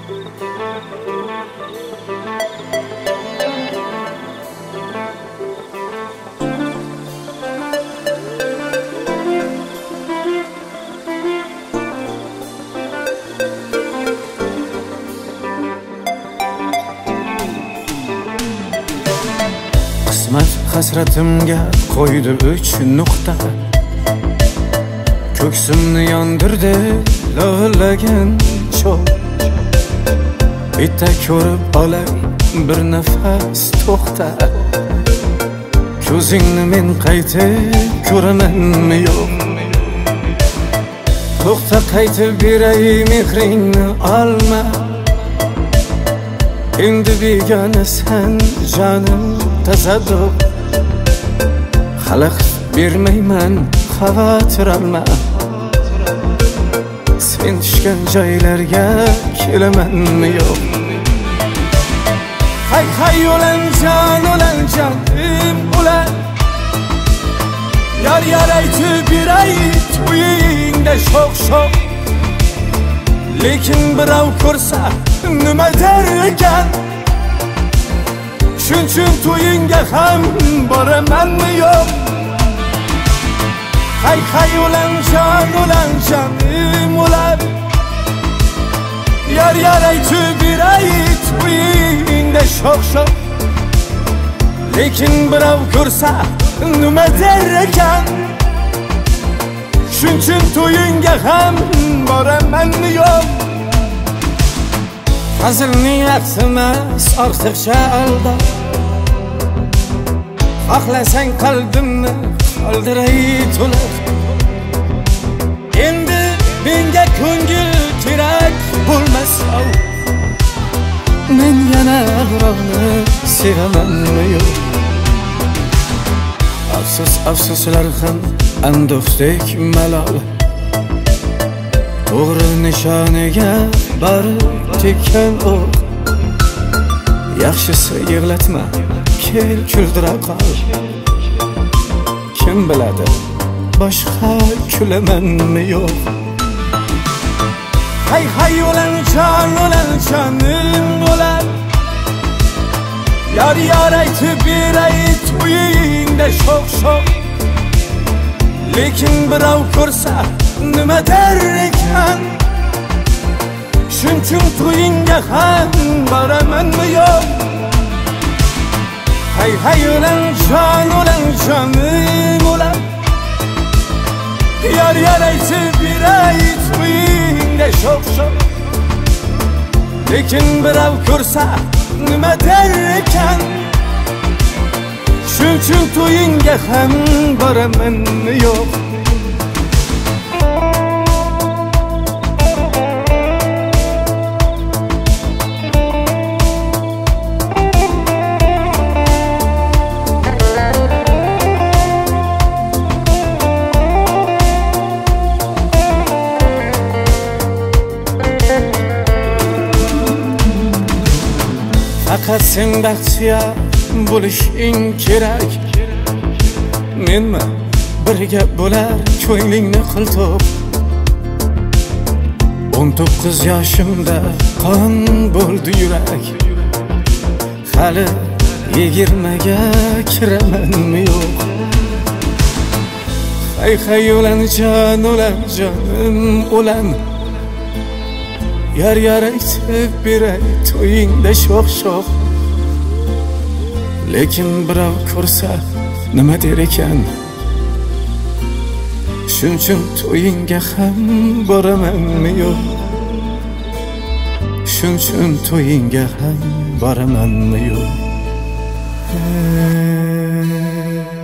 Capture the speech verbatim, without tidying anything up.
Qismat hasratimga qo'ydi uch nuqta, ko'ksimni yondirdi lo'lagan cho'g. Bitta ko'rib olay bir nafas to'xta, ko'zingni men qaytib ko'ramanmi yo'q? To'xta, qaytib beray mehringni olma, endi begonasan jonim tasadduq. Xalaqit bermayman, xavotir olma, sen tushgan joylarga kelamanmi yo'q? Hay hay o'lan jon, o'lan jonim o'lan, yar yar aytib beray to'yingda sho'x sho'x. Lekin birov ko'rsa nima der ekan, shuning to'yingga ham boramanmi yo'q? Hay hay o'lan jon, o'lan jonim o'lan, yar yar aytib beray to'yingda sho'x sho'x. Lekin birov ko'rsa nima der ekan, shuning to'yingga ham boramanmi yo'q? Hazilning vaqti emas, ortiqcha alda, xohlasang qalbimni qoldiray to'liq. Endi menga ko'ngil kerak bo'lmasa, men yana birovni sevamanmi yo'q? Afsus afsuslar ham ando'xdek malol, to'g'ri nishoniga borib tekkan o'q. Yaxshisi yig'latma, kel kuldira qol. Kim biladi, boshqa kulamanmi yo'q? Hay hay o'lan jon, o'lan jonim o'lan, yar yar aytib beray to'yingda sho'x sho'x. Lekin birov ko'rsa nima der ekan, shuning to'yingga ham boramanmi yo'q? Hay hay o'lan jon, o'lan jonim o'lan, yar yar aytib beray to'yingda sho'x sho'x. Lekin birov ko'rsa nima der ekan, shuning to'yingga ham boramanmi yo'q? Faqat sen baxtiya bo'lishing kerak, menmi birga bo'lar ko'nglingni qiltoq. o'n to'qqiz yoshimda qon bo'ldi yurak, hali yigirmaga kiramanmi yo'q? Hay hay o'lan jon, o'lan jonim o'lan, yar yar aytib beray to'yingda sho'x sho'x. Lekin birov ko'rsa nima der ekan, shuning to'yingga ham boramanmi yo'q? Shuning to'yingga ham boramanmi yo'q?